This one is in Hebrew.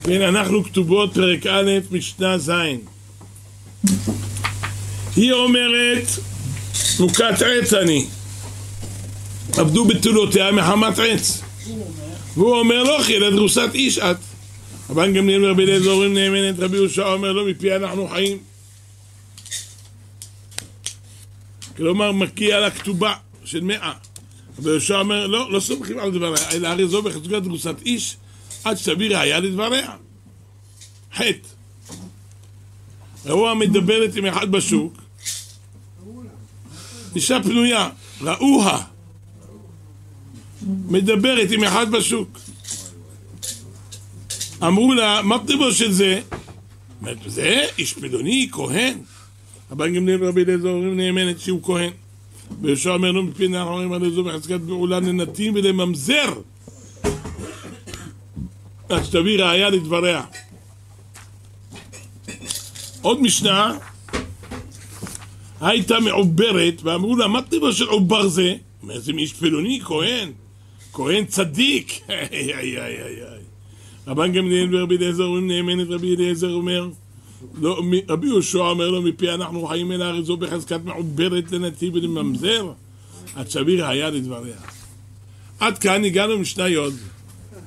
כן, אנחנו כתובות פרק א' משנה ז'. היא אומרת, מוכת עץ אני, עבדו בתולותיה מחמת עץ. והוא אומר לו, חילת דרוסת איש את. רבן גמליאל ורבי אליעזר אומרים נאמנת, רבי יהושע אומר לו, מפי אנחנו חיים. כלומר, מקיע על הכתובה של 100. רבי יהושע אומר, לא סומכים על דבריה, אלא הרי זו בחזקת דרוסת איש, עד שתביא ראיה לדבריה. חטא. ראוה מדברת עם אחד בשוק, אישה פנויה, ראוה מדברת עם אחד בשוק. אמרו לה, מה פתיבו של זה? אומרת, זה איש פלוני, כהן. רבן גמליאל ורבי אליעזר אומרים נאמנת שהוא כהן. ויהושע אומר לו, מפי אנחנו אומרים על זו בחזקת בעולה לנתין ולממזר, עד שתביא ראיה לדבריה. עוד משנה, הייתה מעוברת, ואמרו לה, מה טבע של עובר זה? זה איש פלוני, כהן, כהן צדיק. רבן גמליאל ורבי אליעזר אומרים נאמנת, רבי אליעזר אומר, לא, רבי יהושע אומר לו, מפי אנחנו חיים אל הארץ זו בחזקת מעוברת לנתיב ולממזר, עד שתביא ראיה לדבריה. עד כאן הגענו משנה י'.